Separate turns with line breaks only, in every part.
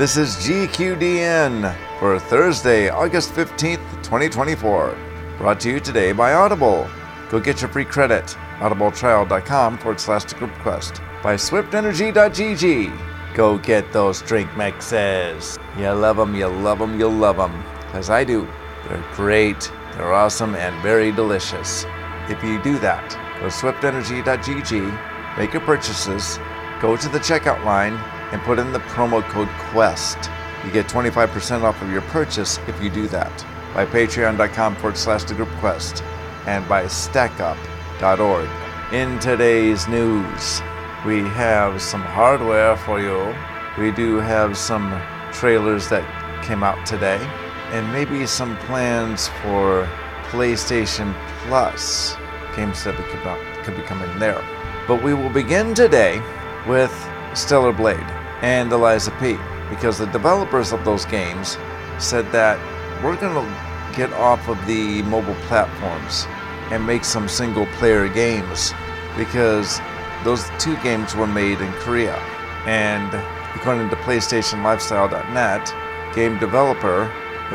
This is GQDN for Thursday, August 15th, 2024. Brought to you today by Audible. Go get your free credit. audibletrial.com/groupquest. By swiftenergy.gg. Go get those drink mixes. You love them, you love them, you love them. Because I do. They're great, they're awesome, and very delicious. If you do that, go to swiftenergy.gg, make your purchases, go to the checkout line, and put in the promo code QUEST. You get 25% off of your purchase if you do that. By patreon.com/thegroupquest and by stackup.org. In today's news, we have some hardware for you. We do have some trailers that came out today, and maybe some plans for PlayStation Plus games that could be coming there. But we will begin today with Stellar Blade and Eliza P, because the developers of those games said that we're going to get off of the mobile platforms and make some single-player games, because those two games were made in Korea. And according to PlayStationLifestyle.net, the game developer,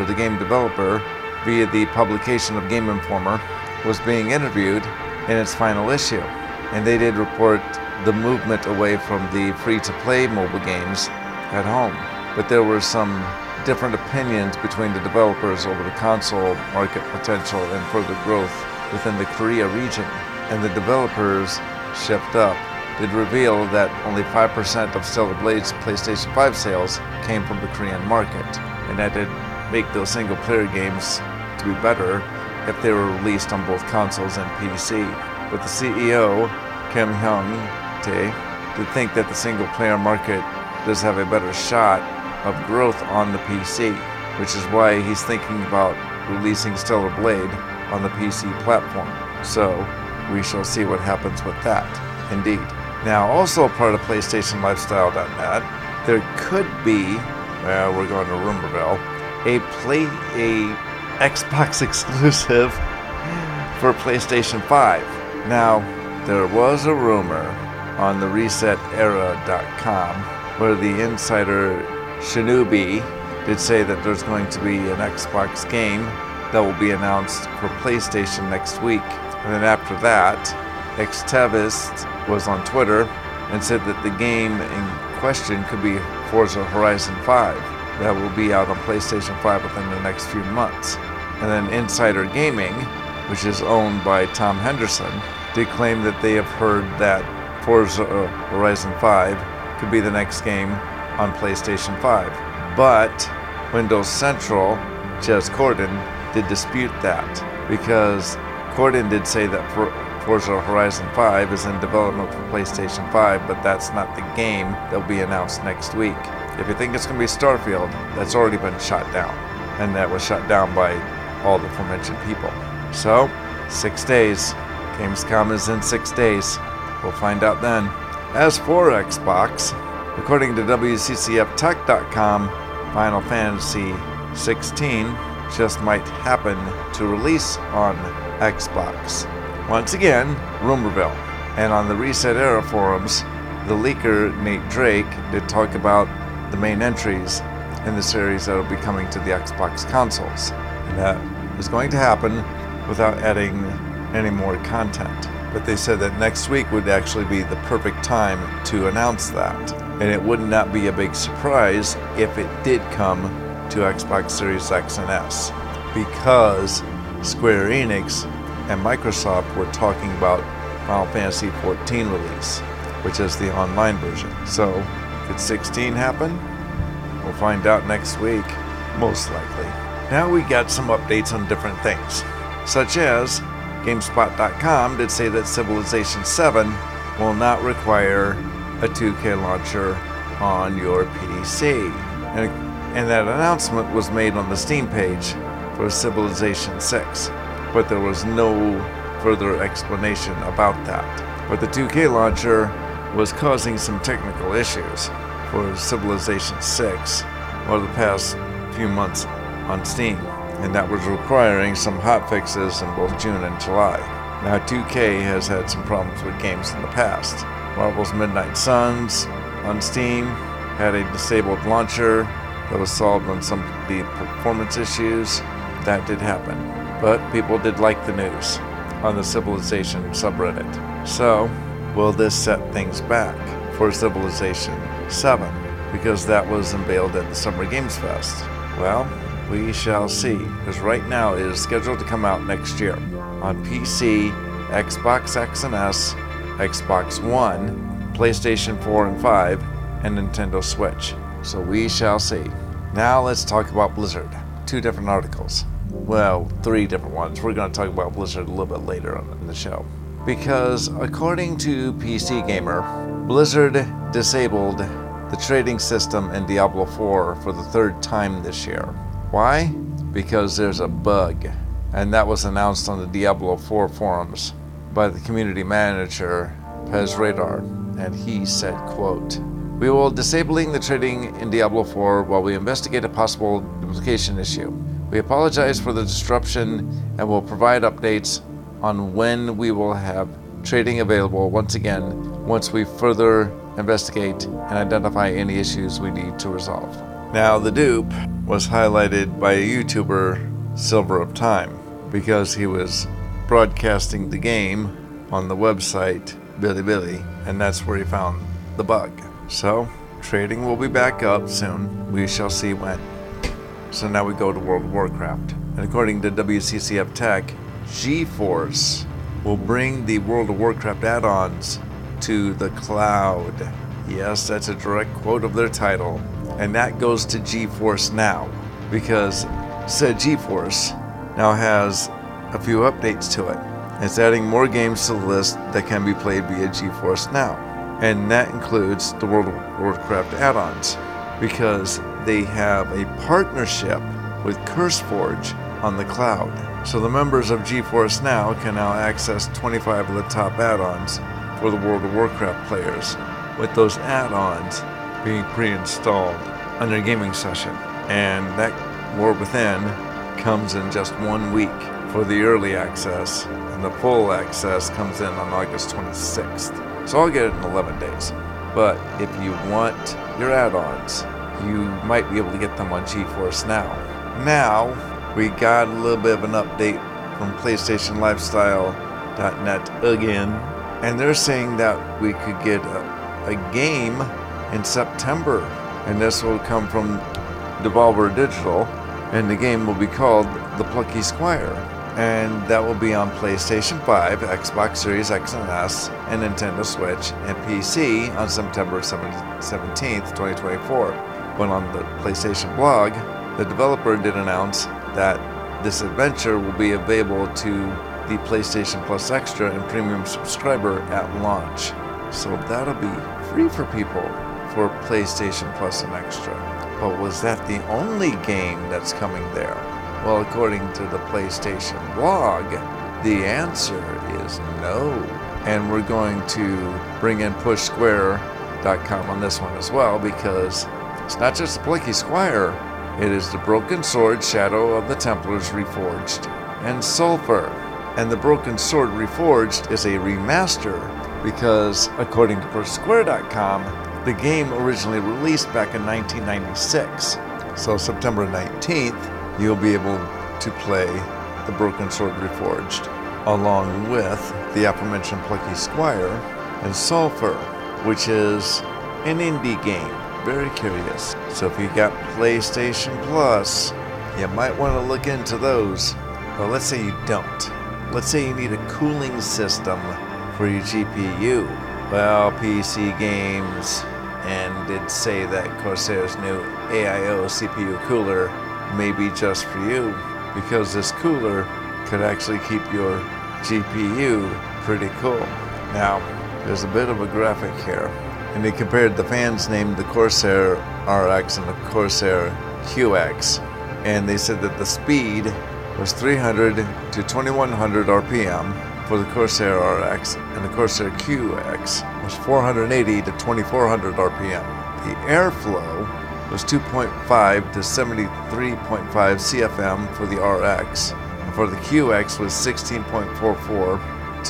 via the publication of Game Informer, was being interviewed in its final issue. And they did report the movement away from the free-to-play mobile games at home. But there were some different opinions between the developers over the console market potential and further growth within the Korea region. And the developers, Shift Up, did reveal that only 5% of Stellar Blade's PlayStation 5 sales came from the Korean market. And that did make those single-player games to be better if they were released on both consoles and PC. But the CEO, Kim Hyung-tae, did think that the single-player market does have a better shot of growth on the PC, which is why he's thinking about releasing Stellar Blade on the PC platform. So we shall see what happens with that, indeed. Now, also part of PlayStationLifestyle.net, there could be, we're going to Rumorville, a Xbox exclusive for PlayStation 5. Now, there was a rumor on the ResetEra.com where the insider Shinobi did say that there's going to be an Xbox game that will be announced for PlayStation next week. And then after that, Xtevist was on Twitter and said that the game in question could be Forza Horizon 5 that will be out on PlayStation 5 within the next few months. And then Insider Gaming, which is owned by Tom Henderson, did claim that they have heard that Forza Horizon 5 could be the next game on PlayStation 5. But Windows Central, Jez Corden, did dispute that, because Corden did say that Forza Horizon 5 is in development for PlayStation 5, but that's not the game that will be announced next week. If you think it's going to be Starfield, that's already been shot down, and that was shut down by all the aforementioned people. So, 6 days. Gamescom is in 6 days. We'll find out then. As for Xbox, according to WCCFtech.com, Final Fantasy 16 just might happen to release on Xbox. Once again, Rumorville. And on the Reset Era forums, the leaker Nate Drake did talk about the main entries in the series that will be coming to the Xbox consoles. And that is going to happen without adding any more content. But they said that next week would actually be the perfect time to announce that. And it would not be a big surprise if it did come to Xbox Series X and S, because Square Enix and Microsoft were talking about Final Fantasy XIV release, which is the online version. So, could 16 happen? We'll find out next week, most likely. Now we got some updates on different things, such as GameSpot.com did say that Civilization 7 will not require a 2K launcher on your PC. And that announcement was made on the Steam page for Civilization 6, but there was no further explanation about that. But the 2K launcher was causing some technical issues for Civilization 6 over the past few months on Steam, and that was requiring some hotfixes in both June and July. Now, 2K has had some problems with games in the past. Marvel's Midnight Suns on Steam had a disabled launcher that was solved on some of the performance issues. That did happen. But people did like the news on the Civilization subreddit. So, will this set things back for Civilization 7? Because that was unveiled at the Summer Games Fest. Well, we shall see, because right now it is scheduled to come out next year on PC, Xbox X and S, Xbox One, PlayStation 4 and 5, and Nintendo Switch. So we shall see. Now let's talk about Blizzard. 2 different articles. Well, 3 different ones. We're going to talk about Blizzard a little bit later on in the show. Because according to PC Gamer, Blizzard disabled the trading system in Diablo 4 for the 3rd time this year. Why? Because there's a bug, and that was announced on the Diablo 4 forums by the community manager, Pez Radar, and he said, quote, "We will disabling the trading in Diablo 4 while we investigate a possible duplication issue. We apologize for the disruption and will provide updates on when we will have trading available once again once we further investigate and identify any issues we need to resolve." Now, the dupe was highlighted by a YouTuber, Silver of Time, because he was broadcasting the game on the website Bilibili, and that's where he found the bug. So, trading will be back up soon. We shall see when. So now we go to World of Warcraft. And according to WCCF Tech, GeForce will bring the World of Warcraft add-ons to the cloud. Yes, that's a direct quote of their title. And that goes to GeForce Now, because said GeForce now has a few updates to it. It's adding more games to the list that can be played via GeForce Now. And that includes the World of Warcraft add-ons, because they have a partnership with CurseForge on the cloud. So the members of GeForce Now can now access 25 of the top add-ons for the World of Warcraft players, with those add-ons being pre-installed on their gaming session. And that War Within comes in just 1 week for the early access, and the full access comes in on August 26th. So I'll get it in 11 days. But if you want your add-ons, you might be able to get them on GeForce Now. Now, we got a little bit of an update from PlayStationLifestyle.net again, and they're saying that we could get a game in September, and this will come from Devolver Digital, and the game will be called The Plucky Squire, and that will be on PlayStation 5, Xbox Series X and S, and Nintendo Switch, and PC on September 17th, 2024. But on the PlayStation blog, the developer did announce that this adventure will be available to the PlayStation Plus Extra and Premium subscriber at launch. So that'll be free for people for PlayStation Plus and Extra. But was that the only game that's coming there? Well, according to the PlayStation blog, the answer is no. And we're going to bring in PushSquare.com on this one as well, because it's not just the Plucky Squire, it is the Broken Sword Shadow of the Templars Reforged and Sulfur. And the Broken Sword Reforged is a remaster because, according to PushSquare.com, the game originally released back in 1996. So September 19th, you'll be able to play the Broken Sword Reforged, along with the aforementioned Plucky Squire and Sulfur, which is an indie game. Very curious. So if you got PlayStation Plus, you might want to look into those. Well, let's say you don't. Let's say you need a cooling system for your GPU. Well, PC Games and did say that Corsair's new AIO CPU cooler may be just for you, because this cooler could actually keep your GPU pretty cool. Now, there's a bit of a graphic here, and they compared the fans named the Corsair RX and the Corsair QX, and they said that the speed was 300 to 2100 RPM for the Corsair RX, and the Corsair QX was 480 to 2400 RPM. The airflow was 2.5 to 73.5 CFM for the RX, and for the QX was 16.44 to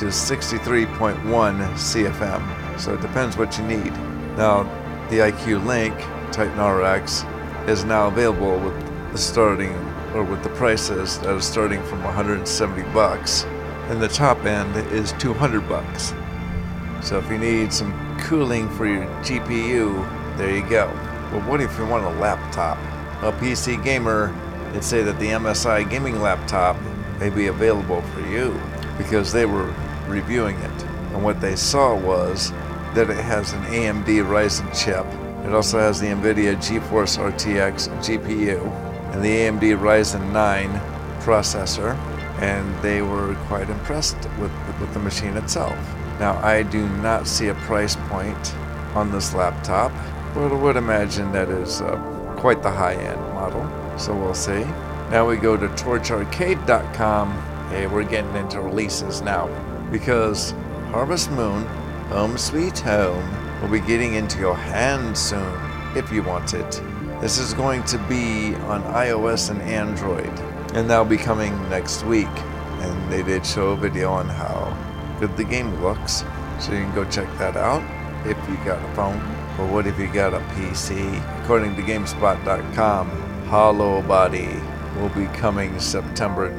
63.1 CFM. So it depends what you need. Now, the IQ Link Titan RX is now available with the prices that are starting from $170, and the top end is $200. So if you need some cooling for your GPU, there you go. But what if you want a laptop? A PC gamer did say that the MSI gaming laptop may be available for you because they were reviewing it. And what they saw was that it has an AMD Ryzen chip. It also has the NVIDIA GeForce RTX GPU and the AMD Ryzen 9 processor. And they were quite impressed with the machine itself. Now, I do not see a price point on this laptop, but I would imagine that is quite the high-end model, so we'll see. Now we go to TorchArcade.com. Hey, we're getting into releases now, because Harvest Moon, Home Sweet Home, will be getting into your hands soon, if you want it. This is going to be on iOS and Android, and that'll be coming next week. And they did show a video on how good the game looks, so you can go check that out if you got a phone. But what if you got a PC? According to GameSpot.com, Hollow Body will be coming September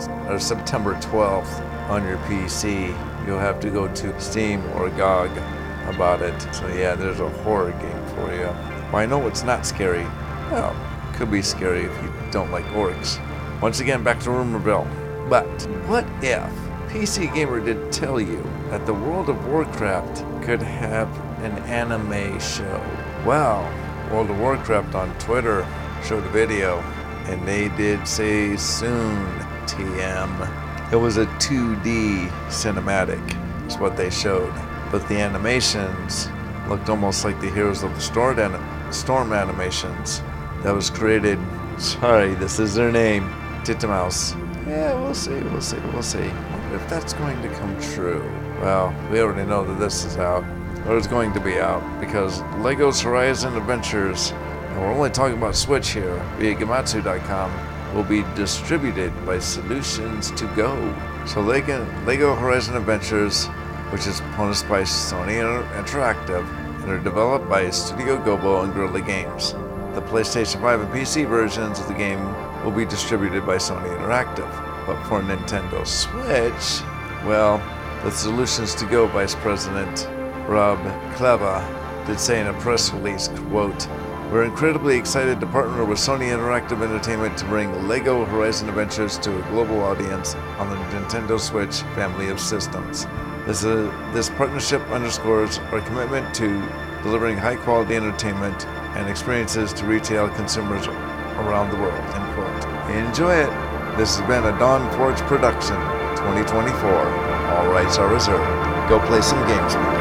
12th on your PC. You'll have to go to Steam or GOG about it. So yeah, there's a horror game for you. Well, I know it's not scary. Well, could be scary if you don't like orcs. Once again, back to Rumorville. But what if PC Gamer did tell you that the World of Warcraft could have an anime show? Well, World of Warcraft on Twitter showed a video, and they did say soon, TM. It was a 2D cinematic, is what they showed. But the animations looked almost like the Heroes of the Storm animations that was created, sorry, this is their name, Titmouse. Yeah, we'll see. Wonder if that's going to come true. Well, we already know that this is out, or it's going to be out, because LEGO's Horizon Adventures, and we're only talking about Switch here, via Gematsu.com, will be distributed by Solutions to Go. So LEGO Horizon Adventures, which is published by Sony Interactive, and are developed by Studio Gobo and Guerrilla Games. The PlayStation 5 and PC versions of the game will be distributed by Sony Interactive. But for Nintendo Switch, well, the Solutions to Go Vice President Rob Kleva did say in a press release, quote, "We're incredibly excited to partner with Sony Interactive Entertainment to bring LEGO Horizon Adventures to a global audience on the Nintendo Switch family of systems. This partnership underscores our commitment to delivering high-quality entertainment and experiences to retail consumers around the world," end quote. Enjoy it. This has been a Dawn Forge production, 2024. All rights are reserved. Go play some games, people.